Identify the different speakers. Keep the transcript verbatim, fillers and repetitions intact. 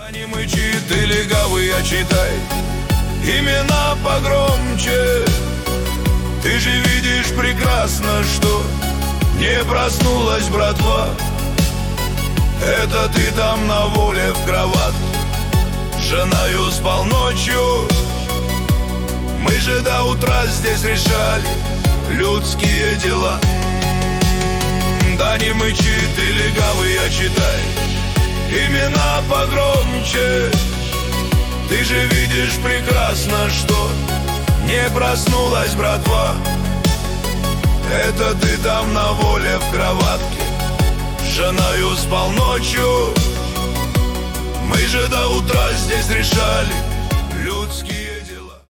Speaker 1: Да не мычи ты, легавый, а читай имена погромче. Ты же видишь прекрасно, что не проснулась братва. Это ты там на воле в кроватке с женою спал ночью. Мы же до утра здесь решали людские дела. Да не мычи ты, легавый, а читай имена погромче. Ты же видишь прекрасно, что не проснулась братва. Это ты там на воле в кроватке с женою спал ночью. Мы же до утра здесь решали